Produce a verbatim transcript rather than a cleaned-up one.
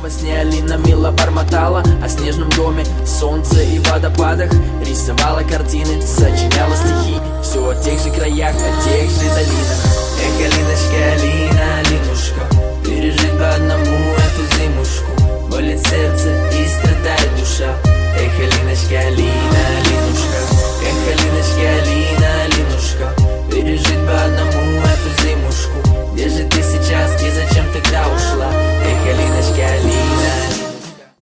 Во сне Алина мило бормотала о снежном доме, солнце и водопадах. Рисовала картины, сочиняла стихи. Все о тех же краях, о тех же долинах.